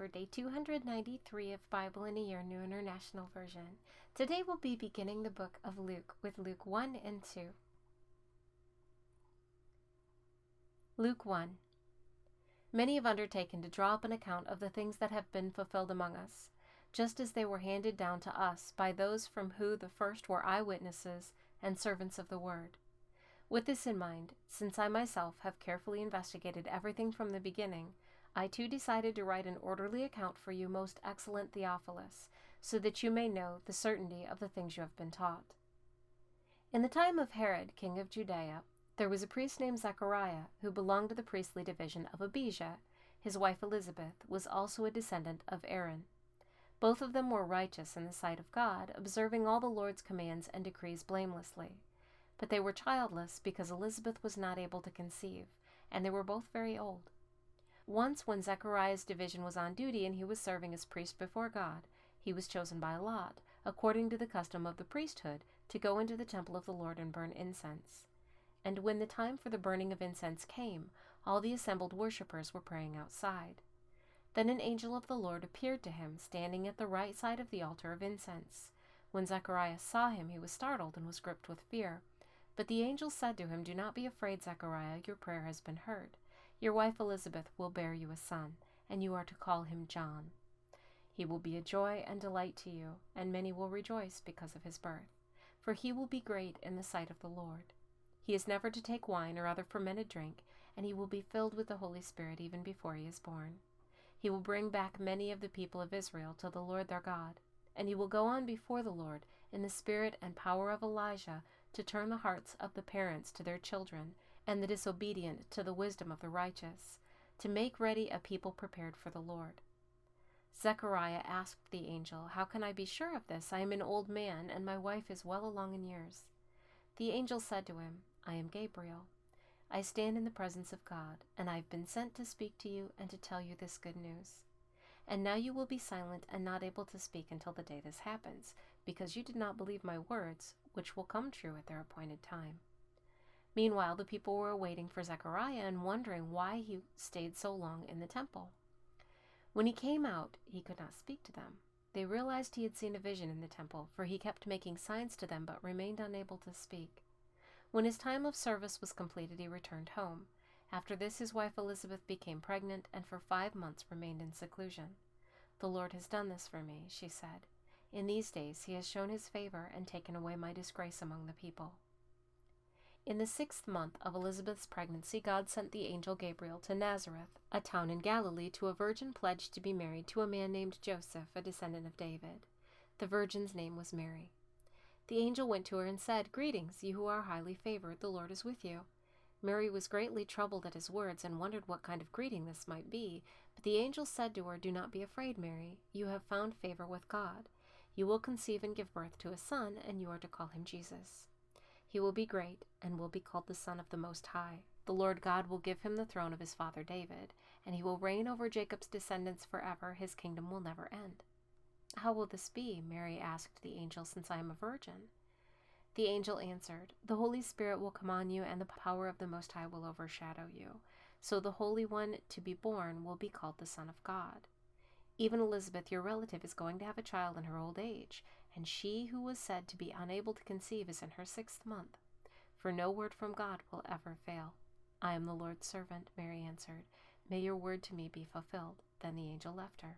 for day 293 of Bible in a Year New International Version. Today we'll be beginning the book of Luke with Luke 1 and 2. Luke 1. Many have undertaken to draw up an account of the things that have been fulfilled among us, just as they were handed down to us by those from whom the first were eyewitnesses and servants of the word. With this in mind, since I myself have carefully investigated everything from the beginning, I too decided to write an orderly account for you, most excellent Theophilus, so that you may know the certainty of the things you have been taught. In the time of Herod, king of Judea, there was a priest named Zechariah who belonged to the priestly division of Abijah. His wife Elizabeth was also a descendant of Aaron. Both of them were righteous in the sight of God, observing all the Lord's commands and decrees blamelessly. But they were childless because Elizabeth was not able to conceive, and they were both very old. Once, when Zechariah's division was on duty and he was serving as priest before God, he was chosen by lot, according to the custom of the priesthood, to go into the temple of the Lord and burn incense. And when the time for the burning of incense came, all the assembled worshippers were praying outside. Then an angel of the Lord appeared to him, standing at the right side of the altar of incense. When Zechariah saw him, he was startled and was gripped with fear. But the angel said to him, "Do not be afraid, Zechariah, your prayer has been heard. Your wife Elizabeth will bear you a son, and you are to call him John. He will be a joy and delight to you, and many will rejoice because of his birth. For he will be great in the sight of the Lord. He is never to take wine or other fermented drink, and he will be filled with the Holy Spirit even before he is born. He will bring back many of the people of Israel to the Lord their God, and he will go on before the Lord in the spirit and power of Elijah, to turn the hearts of the parents to their children, and the disobedient to the wisdom of the righteous, to make ready a people prepared for the Lord." Zechariah asked the angel, "How can I be sure of this? I am an old man, and my wife is well along in years." The angel said to him, "I am Gabriel. I stand in the presence of God, and I have been sent to speak to you and to tell you this good news. And now you will be silent and not able to speak until the day this happens, because you did not believe my words, which will come true at their appointed time." Meanwhile, the people were waiting for Zechariah and wondering why he stayed so long in the temple. When he came out, he could not speak to them. They realized he had seen a vision in the temple, for he kept making signs to them but remained unable to speak. When his time of service was completed, he returned home. After this, his wife Elizabeth became pregnant and for 5 months remained in seclusion. "The Lord has done this for me," she said. "In these days he has shown his favor and taken away my disgrace among the people." In the 6th month of Elizabeth's pregnancy, God sent the angel Gabriel to Nazareth, a town in Galilee, to a virgin pledged to be married to a man named Joseph, a descendant of David. The virgin's name was Mary. The angel went to her and said, "Greetings, you who are highly favored, the Lord is with you." Mary was greatly troubled at his words and wondered what kind of greeting this might be. But the angel said to her, "Do not be afraid, Mary. You have found favor with God. You will conceive and give birth to a son, and you are to call him Jesus. He will be great and will be called the Son of the Most High. The Lord God will give him the throne of his father David, and he will reign over Jacob's descendants forever. His kingdom will never end." "How will this be?" Mary asked the angel, "since I am a virgin?" The angel answered, "The Holy Spirit will come on you, and the power of the Most High will overshadow you. So the Holy One to be born will be called the Son of God. Even Elizabeth, your relative, is going to have a child in her old age, and she who was said to be unable to conceive is in her 6th month. For no word from God will ever fail." "I am the Lord's servant," Mary answered. "May your word to me be fulfilled." Then the angel left her.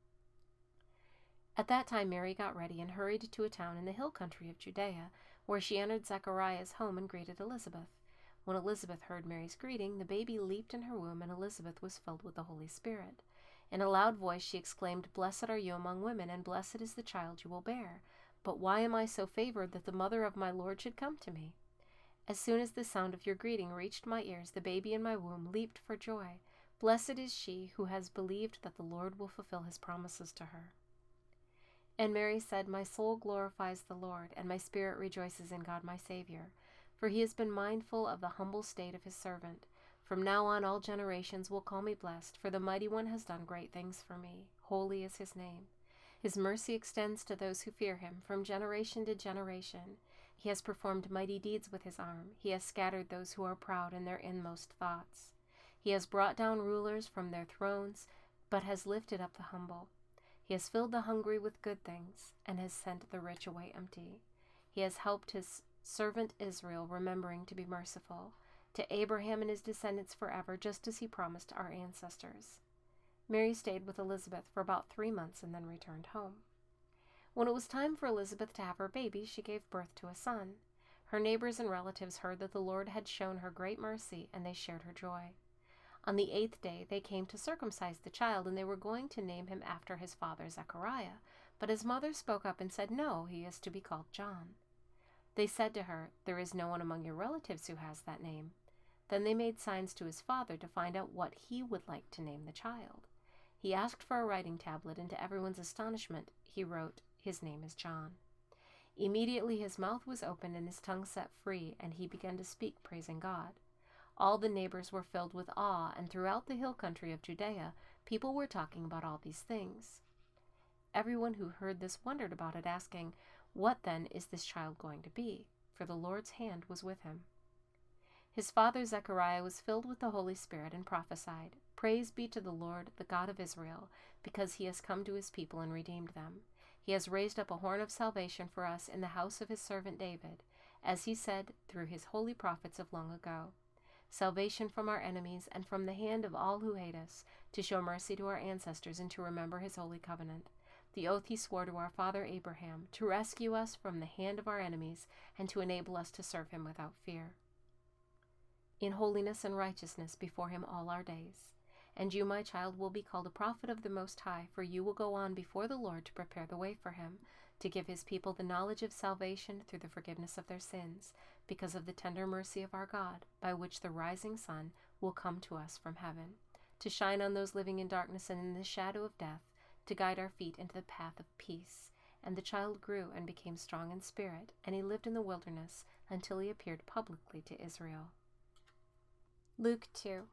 At that time Mary got ready and hurried to a town in the hill country of Judea, where she entered Zechariah's home and greeted Elizabeth. When Elizabeth heard Mary's greeting, the baby leaped in her womb, and Elizabeth was filled with the Holy Spirit. In a loud voice she exclaimed, "Blessed are you among women, and blessed is the child you will bear. But why am I so favored that the mother of my Lord should come to me? As soon as the sound of your greeting reached my ears, the baby in my womb leaped for joy. Blessed is she who has believed that the Lord will fulfill his promises to her." And Mary said, "My soul glorifies the Lord, and my spirit rejoices in God my Savior, for he has been mindful of the humble state of his servant. From now on all generations will call me blessed, for the Mighty One has done great things for me. Holy is his name. His mercy extends to those who fear him from generation to generation. He has performed mighty deeds with his arm. He has scattered those who are proud in their inmost thoughts. He has brought down rulers from their thrones but has lifted up the humble. He has filled the hungry with good things, and has sent the rich away empty. He has helped his servant Israel, remembering to be merciful to Abraham and his descendants forever, just as he promised our ancestors." Mary stayed with Elizabeth for about 3 months and then returned home. When it was time for Elizabeth to have her baby, she gave birth to a son. Her neighbors and relatives heard that the Lord had shown her great mercy, and they shared her joy. On the 8th day they came to circumcise the child, and they were going to name him after his father Zechariah. But his mother spoke up and said, "No, he is to be called John." They said to her, "There is no one among your relatives who has that name." Then they made signs to his father to find out what he would like to name the child. He asked for a writing tablet, and to everyone's astonishment, he wrote, "His name is John." Immediately his mouth was opened and his tongue set free, and he began to speak, praising God. All the neighbors were filled with awe, and throughout the hill country of Judea, people were talking about all these things. Everyone who heard this wondered about it, asking, "What then is this child going to be?" For the Lord's hand was with him. His father Zechariah was filled with the Holy Spirit and prophesied, "Praise be to the Lord, the God of Israel, because he has come to his people and redeemed them. He has raised up a horn of salvation for us in the house of his servant David, as he said through his holy prophets of long ago. Salvation from our enemies and from the hand of all who hate us, to show mercy to our ancestors and to remember his holy covenant, the oath he swore to our father Abraham, to rescue us from the hand of our enemies and to enable us to serve him without fear, in holiness and righteousness before him all our days. And you, my child, will be called a prophet of the Most High, for you will go on before the Lord to prepare the way for him, to give his people the knowledge of salvation through the forgiveness of their sins, because of the tender mercy of our God, by which the rising sun will come to us from heaven, to shine on those living in darkness and in the shadow of death, to guide our feet into the path of peace." And the child grew and became strong in spirit, and he lived in the wilderness until he appeared publicly to Israel. Luke 2.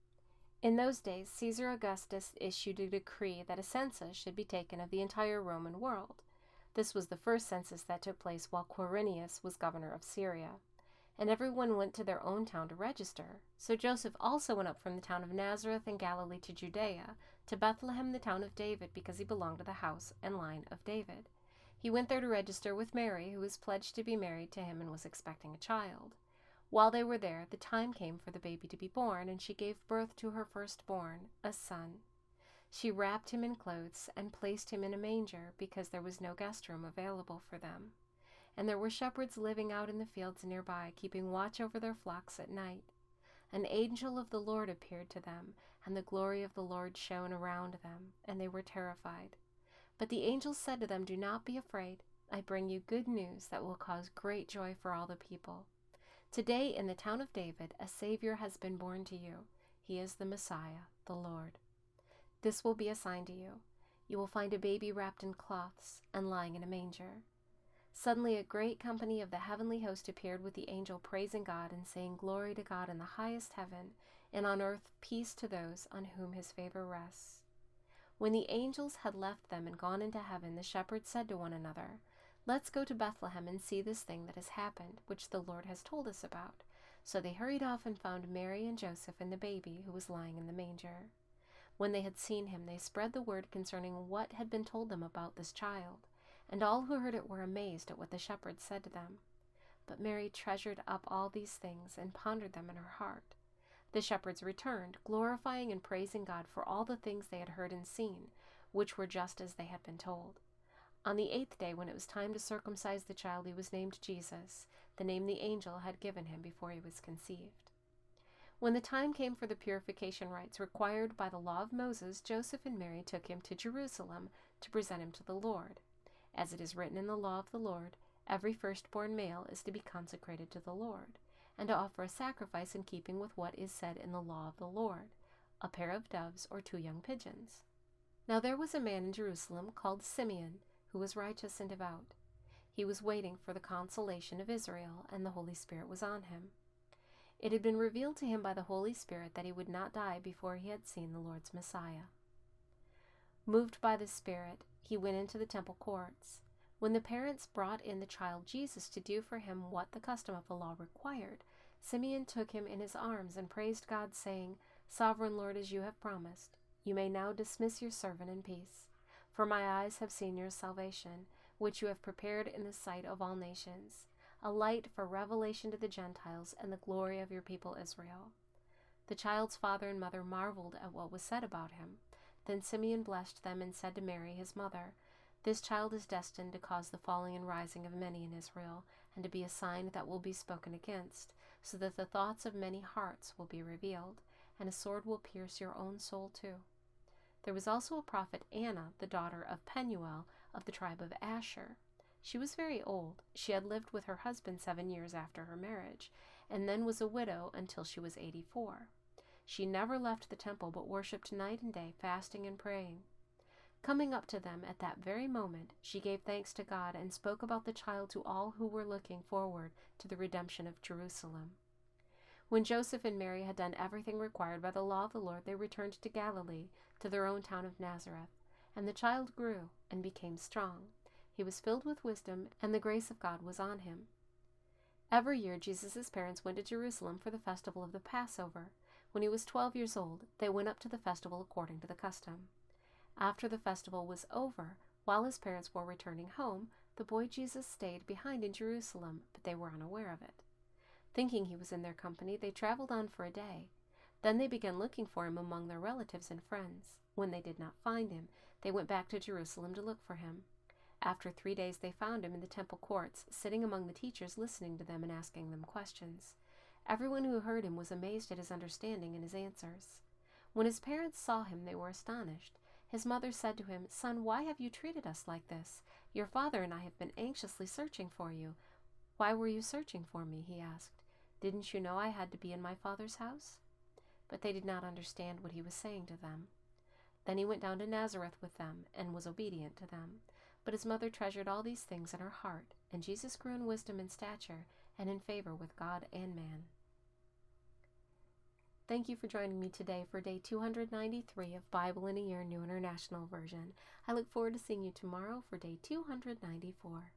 In those days, Caesar Augustus issued a decree that a census should be taken of the entire Roman world. This was the first census that took place while Quirinius was governor of Syria. And everyone went to their own town to register. So Joseph also went up from the town of Nazareth in Galilee to Judea, to Bethlehem, the town of David, because he belonged to the house and line of David. He went there to register with Mary, who was pledged to be married to him and was expecting a child. While they were there, the time came for the baby to be born, and she gave birth to her firstborn, a son. She wrapped him in clothes and placed him in a manger, because there was no guest room available for them. And there were shepherds living out in the fields nearby, keeping watch over their flocks at night. An angel of the Lord appeared to them, and the glory of the Lord shone around them, and they were terrified. But the angel said to them, "Do not be afraid. I bring you good news that will cause great joy for all the people. Today in the town of David a Savior has been born to you. He is the Messiah, the Lord. This will be a sign to you. You will find a baby wrapped in cloths and lying in a manger." Suddenly a great company of the heavenly host appeared with the angel, praising God and saying, "Glory to God in the highest heaven, and on earth peace to those on whom his favor rests." When the angels had left them and gone into heaven, the shepherds said to one another, "Let's go to Bethlehem and see this thing that has happened, which the Lord has told us about." So they hurried off and found Mary and Joseph and the baby who was lying in the manger. When they had seen him, they spread the word concerning what had been told them about this child, and all who heard it were amazed at what the shepherds said to them. But Mary treasured up all these things and pondered them in her heart. The shepherds returned, glorifying and praising God for all the things they had heard and seen, which were just as they had been told. On the 8th day, when it was time to circumcise the child, he was named Jesus, the name the angel had given him before he was conceived. When the time came for the purification rites required by the law of Moses, Joseph and Mary took him to Jerusalem to present him to the Lord. As it is written in the law of the Lord, every firstborn male is to be consecrated to the Lord, and to offer a sacrifice in keeping with what is said in the law of the Lord, a pair of doves or 2 young pigeons. Now there was a man in Jerusalem called Simeon, who was righteous and devout. He was waiting for the consolation of Israel, and the Holy Spirit was on him. It had been revealed to him by the Holy Spirit that he would not die before he had seen the Lord's Messiah. Moved by the Spirit, he went into the temple courts. When the parents brought in the child Jesus to do for him what the custom of the law required, Simeon took him in his arms and praised God, saying, "Sovereign Lord, as you have promised, You may now dismiss your servant in peace. For my eyes have seen your salvation, which you have prepared in the sight of all nations, a light for revelation to the Gentiles and the glory of your people Israel." The child's father and mother marveled at what was said about him. Then Simeon blessed them and said to Mary, his mother, "This child is destined to cause the falling and rising of many in Israel, and to be a sign that will be spoken against, so that the thoughts of many hearts will be revealed, and a sword will pierce your own soul too." There was also a prophet Anna, the daughter of Penuel of the tribe of Asher. She was very old. She had lived with her husband 7 years after her marriage, and then was a widow until she was 84. She never left the temple, but worshipped night and day, fasting and praying. Coming up to them at that very moment, she gave thanks to God and spoke about the child to all who were looking forward to the redemption of Jerusalem. When Joseph and Mary had done everything required by the law of the Lord, they returned to Galilee, to their own town of Nazareth. And the child grew and became strong. He was filled with wisdom, and the grace of God was on him. Every year Jesus' parents went to Jerusalem for the festival of the Passover. When he was 12 years old, they went up to the festival according to the custom. After the festival was over, while his parents were returning home, the boy Jesus stayed behind in Jerusalem, but they were unaware of it. Thinking he was in their company, they traveled on for a day. Then they began looking for him among their relatives and friends. When they did not find him, they went back to Jerusalem to look for him. After 3 days they found him in the temple courts, sitting among the teachers, listening to them and asking them questions. Everyone who heard him was amazed at his understanding and his answers. When his parents saw him, they were astonished. His mother said to him, "Son, why have you treated us like this? Your father and I have been anxiously searching for you." "Why were you searching for me?" he asked. "Didn't you know I had to be in my father's house?" But they did not understand what he was saying to them. Then he went down to Nazareth with them and was obedient to them. But his mother treasured all these things in her heart, and Jesus grew in wisdom and stature and in favor with God and man. Thank you for joining me today for day 293 of Bible in a Year New International Version. I look forward to seeing you tomorrow for day 294.